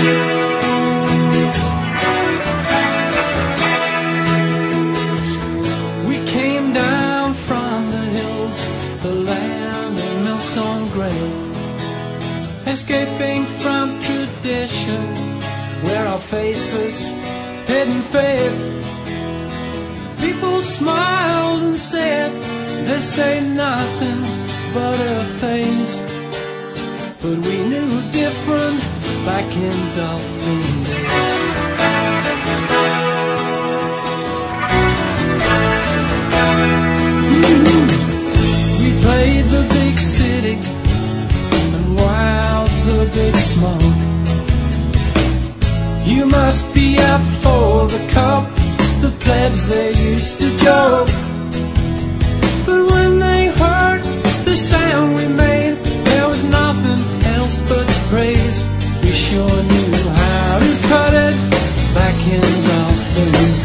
We came down from the hills, the land of millstone gray, escaping from tradition, where our faces hid and fade. People smiled and said, this ain't nothing but a phase. But we knew different back in Dolphin days. We played the big city and wowed the big smoke. You must be up for the cup, the plebs they used to joke. But when they heard the sound we made, there was nothing else but praise. We sure knew how to cut it back in Dolphin.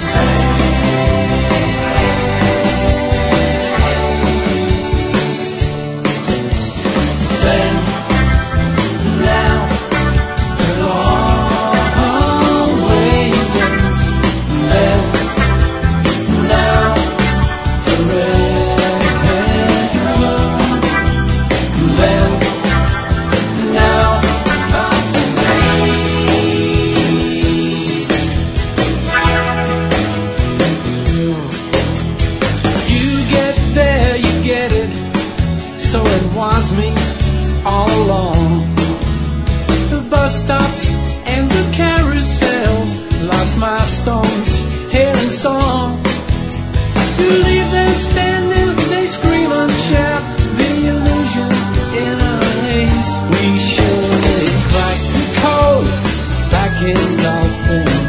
So it was me all along. The bus stops and the carousels, life's milestones, here in song. You leave them standing, they scream and shout, the illusion in a haze. We surely cracked the code back in Dolphin.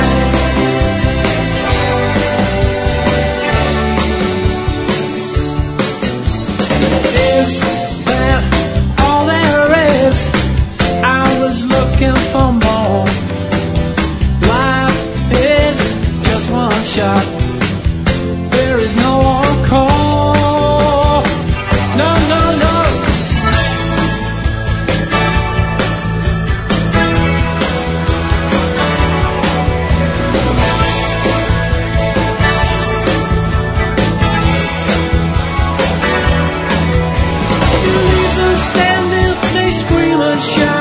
Is that all there is? I was looking for more. Life is just one shot. There is no encore. No, no, no. Standing, they scream and shout.